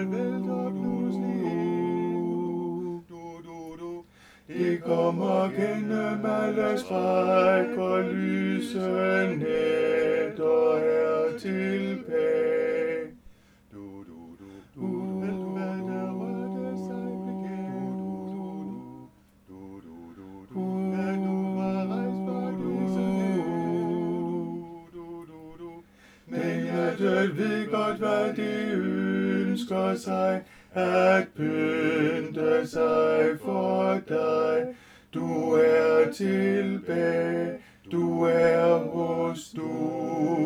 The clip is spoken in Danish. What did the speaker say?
vælter pludselig ind. Det kommer gennem alle skræk og lyse nætter er tilbage. Vil du vælge rette sig bekendt? Vil du bare rejse fra disse men hjertet ved godt, hvad det ønsker sig, at pynte sig for dig. Du er tilbage, du er hos du.